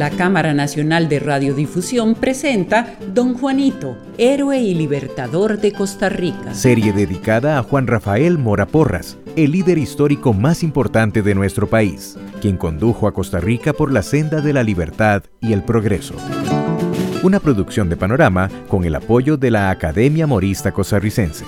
La Cámara Nacional de Radiodifusión presenta Don Juanito, héroe y libertador de Costa Rica. Serie dedicada a Juan Rafael Mora Porras, el líder histórico más importante de nuestro país, quien condujo a Costa Rica por la senda de la libertad y el progreso. Una producción de Panorama con el apoyo de la Academia Morista Costarricense.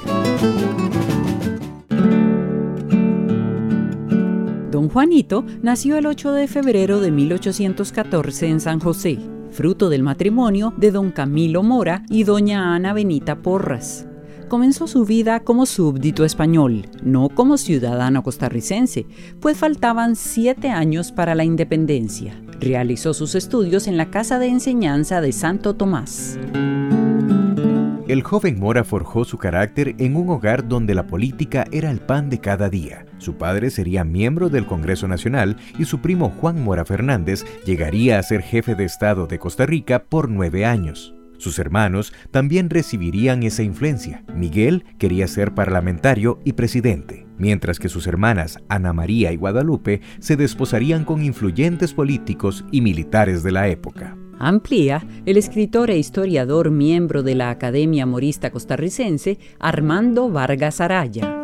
Don Juanito nació el 8 de febrero de 1814 en San José, fruto del matrimonio de don Camilo Mora y doña Ana Benita Porras. Comenzó su vida como súbdito español, no como ciudadano costarricense, pues faltaban 7 años para la independencia. Realizó sus estudios en la Casa de Enseñanza de Santo Tomás. El joven Mora forjó su carácter en un hogar donde la política era el pan de cada día. Su padre sería miembro del Congreso Nacional y su primo Juan Mora Fernández llegaría a ser jefe de Estado de Costa Rica por 9 años. Sus hermanos también recibirían esa influencia. Miguel quería ser parlamentario y presidente, mientras que sus hermanas Ana María y Guadalupe se desposarían con influyentes políticos y militares de la época. Amplía el escritor e historiador miembro de la Academia Morista Costarricense, Armando Vargas Araya.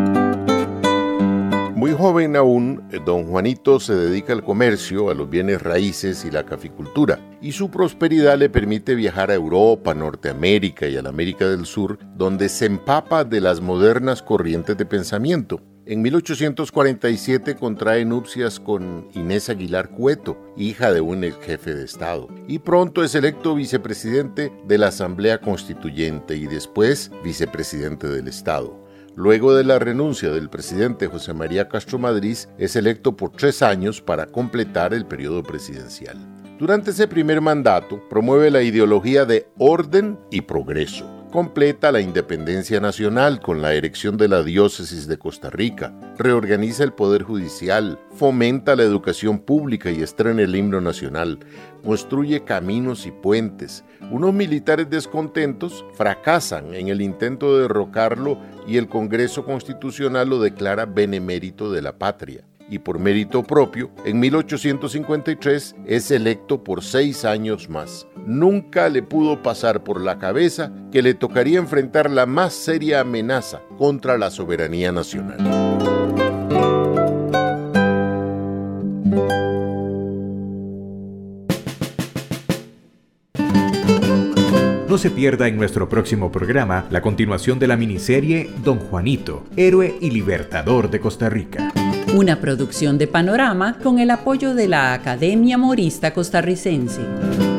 Muy joven aún, don Juanito se dedica al comercio, a los bienes raíces y la caficultura, y su prosperidad le permite viajar a Europa, Norteamérica y a la América del Sur, donde se empapa de las modernas corrientes de pensamiento. En 1847 contrae nupcias con Inés Aguilar Cueto, hija de un ex jefe de Estado, y pronto es electo vicepresidente de la Asamblea Constituyente y después vicepresidente del Estado. Luego de la renuncia del presidente José María Castro Madrid, es electo por 3 años para completar el periodo presidencial. Durante ese primer mandato, promueve la ideología de orden y progreso. Completa la independencia nacional con la erección de la diócesis de Costa Rica, reorganiza el poder judicial, fomenta la educación pública y estrena el himno nacional, construye caminos y puentes. Unos militares descontentos fracasan en el intento de derrocarlo y el Congreso Constitucional lo declara benemérito de la patria. Y por mérito propio, en 1853 es electo por 6 años más. Nunca le pudo pasar por la cabeza que le tocaría enfrentar la más seria amenaza contra la soberanía nacional. No se pierda en nuestro próximo programa la continuación de la miniserie Don Juanito, héroe y libertador de Costa Rica. Una producción de Panorama con el apoyo de la Academia Morista Costarricense.